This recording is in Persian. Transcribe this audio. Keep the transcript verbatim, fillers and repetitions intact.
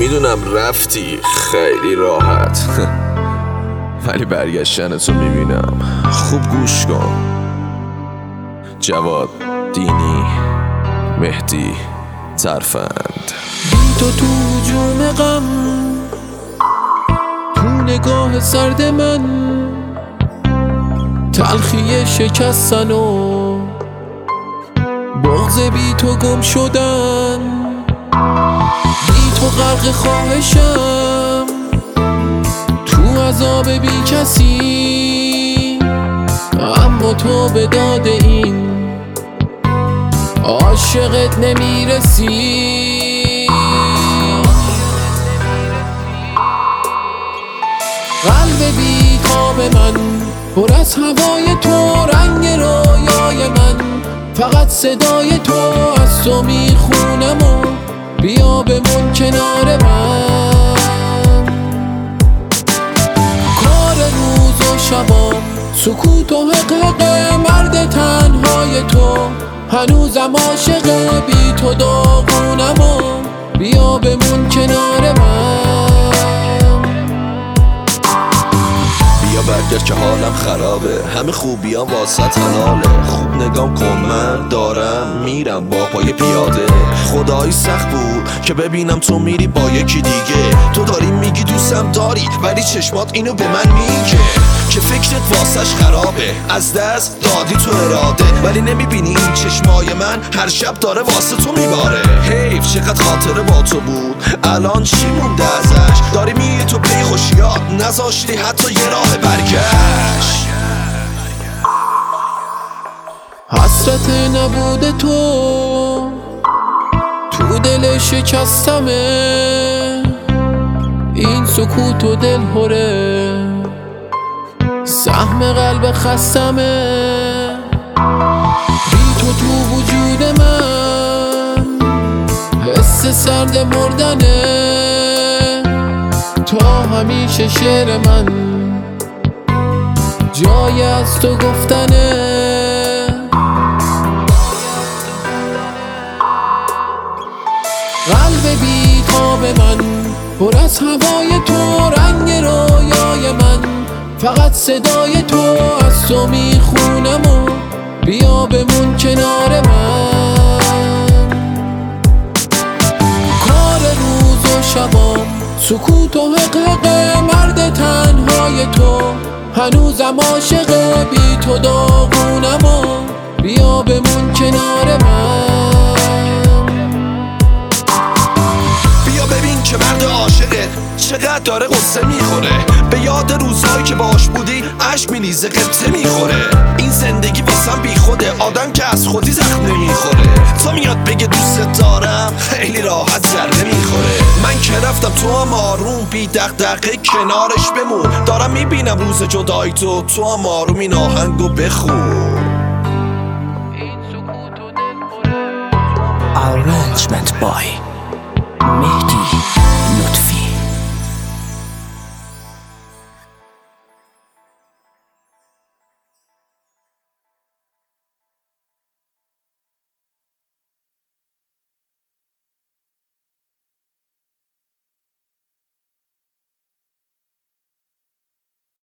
میدونم رفتی خیلی راحت ولی برگشتن تو میبینم. خوب گوش کن. جواد، دینی، مهدی، ترفند. بی تو تو هجوم غم، تو نگاه سرد من، تلخی شکستن و بغض بی تو گم شدن. بی تو غرق خواهشم، تو عذاب بی کسی، اما تو به داد این عاشقت نمیرسی. قلب بی تاب من پر از هوای تو، رنگ رویای من فقط صدای تو. از تو میخونم و بیا بمون کنار من. کار روز و شبام سکوت و حقیقه، مرد تنهای تو هنوزم عاشق. بی تو داغونم و بیا بمون کنار من. بیا برگرد که حالم خرابه، همه خوبیام واسط حلاله. خوب نگام کن من دارم میرم با پای پیاده. خدایی سخت بود که ببینم تو میری با یکی دیگه. تو داری میگی دوستم داری ولی چشمات اینو به من میگه که فکرت واسش خرابه. از دست دادی تو اراده ولی نمیبینی این چشمای من هر شب داره واسه تو میباره. حیف چقدر خاطره با تو بود، الان چی مونده ازش؟ داری میری تو پی خوشیات، نذاشتی حتی یه راه برگشت. حسرت نبوده تو تو دل شکستمه، این سکوت و دل هره سهم قلب خستمه. بی تو تو وجود من حس سرد مردنه، تا همیشه شعر من جای از تو گفتنه. قلب بی تاب من پر از هوای تو، رنگ رویای من فقط صدای تو. از تو میخونم و بیا بمون کنار من. کار روز و شبام سکوت و حقیقه، مرد تنهای تو هنوزم عاشق. بی تو داغونم و بیا بمون کنار من. بیا ببین که مرد عاشقه چقدر داره قصه میخوره، به یاد روزهایی که باش بودی عشق میلیزه قبطه میخوره. این زندگی واسم بی خوده، آدم که از خودی زخم نمیخوره. تا میاد بگه دوست دارم خیلی راحت ذره میخوره. من که رفتم تو هم آروم بی دغدغه کنارش بمون. دارم میبینم روز جدای تو، تو هم آروم این آهنگو بخون. Arrangement by Mehdi.